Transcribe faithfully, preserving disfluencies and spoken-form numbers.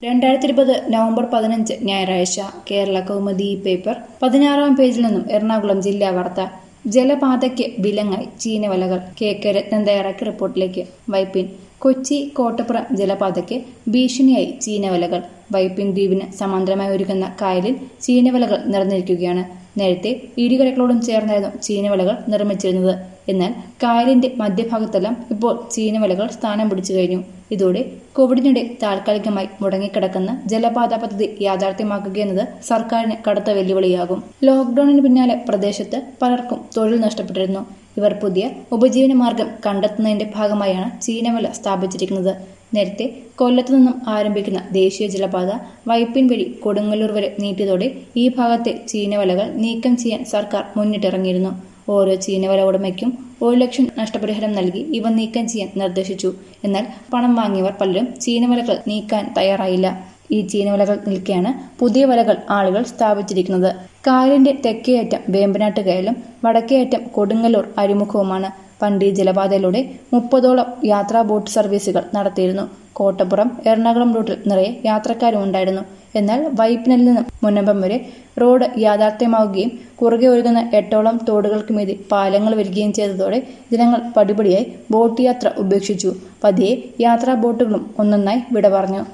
രണ്ടായിരത്തി ഇരുപത് നവംബർ പതിനഞ്ച് ഞായറാഴ്ച കേരള കൗമുദി പേപ്പർ പതിനാറാം പേജിൽ നിന്നും എറണാകുളം ജില്ലാ വാർത്ത. ജലപാതയ്ക്ക് വിലങ്ങായി ചീനവലകൾ. കെ കെ രത്നം തയ്യാറാക്കിയ റിപ്പോർട്ടിലേക്ക്. വൈപ്പിൻ. കൊച്ചി കോട്ടപ്പുറം ജലപാതയ്ക്ക് ഭീഷണിയായി ചീനവലകൾ. വൈപ്പിൻ ദ്വീപിന് സമാന്തരമായി ഒരുക്കുന്ന കായലിൽ ചീനവലകൾ നിറഞ്ഞിരിക്കുകയാണ്. നേരത്തെ ഇരുകരകളോടും ചേർന്നായിരുന്നു ചീനവലകൾ നിർമ്മിച്ചിരുന്നത്. എന്നാൽ കായലിന്റെ മധ്യഭാഗത്തെല്ലാം ഇപ്പോൾ ചീനവലകൾ സ്ഥാനം പിടിച്ചു കഴിഞ്ഞു. ഇതോടെ കോവിഡിനിടെ താൽക്കാലികമായി മുടങ്ങിക്കിടക്കുന്ന ജലപാത പദ്ധതി യാഥാർത്ഥ്യമാക്കുകയെന്നത് സർക്കാരിന് കടുത്ത വെല്ലുവിളിയാകും. ലോക്ഡൌണിന് പിന്നാലെ പ്രദേശത്ത് പലർക്കും തൊഴിൽ നഷ്ടപ്പെട്ടിരുന്നു. ഇവർ പുതിയ ഉപജീവന മാർഗം കണ്ടെത്തുന്നതിന്റെ ഭാഗമായാണ് ചീനവല സ്ഥാപിച്ചിരിക്കുന്നത്. നേരത്തെ കൊല്ലത്തു നിന്നും ആരംഭിക്കുന്ന ദേശീയ ജലപാത വൈപ്പിൻ വഴി കൊടുങ്ങല്ലൂർ വരെ നീട്ടിയതോടെ ഈ ഭാഗത്തെ ചീനവലകൾ നീക്കം ചെയ്യാൻ സർക്കാർ മുന്നിട്ടിറങ്ങിയിരുന്നു. ഓരോ ചീനവല ഉടമയ്ക്കും ഒരു ലക്ഷം നഷ്ടപരിഹാരം നൽകി ഇവ നീക്കം ചെയ്യാൻ നിർദ്ദേശിച്ചു. എന്നാൽ പണം വാങ്ങിയവർ പലരും ചീനവലകൾ നീക്കാൻ തയ്യാറായില്ല. ഈ ചീനവലകൾ നിൽക്കെയാണ് പുതിയ വലകൾ ആളുകൾ സ്ഥാപിച്ചിരിക്കുന്നത്. കായലിന്റെ തെക്കേയറ്റം വേമ്പനാട്ട് കായലും വടക്കേയറ്റം കൊടുങ്ങല്ലൂർ അഴിമുഖവുമാണ്. പണ്ട് ഈ ജലപാതയിലൂടെ മുപ്പതോളം യാത്രാ ബോട്ട് സർവീസുകൾ നടത്തിയിരുന്നു. കോട്ടപ്പുറം എറണാകുളം റൂട്ടിൽ നിറയെ യാത്രക്കാരും ഉണ്ടായിരുന്നു. എന്നാൽ വൈപ്പിനിൽ നിന്നും മുനമ്പം വരെ റോഡ് യാഥാർത്ഥ്യമാവുകയും കുറുകെ ഒഴുകുന്ന എട്ടോളം തോടുകൾക്ക് മീതെ പാലങ്ങൾ വരികയും ചെയ്തതോടെ ജനങ്ങൾ പടിപടിയായി ബോട്ട് യാത്ര ഉപേക്ഷിച്ചു. പതിയെ യാത്രാ ബോട്ടുകളും ഒന്നൊന്നായി വിട പറഞ്ഞു.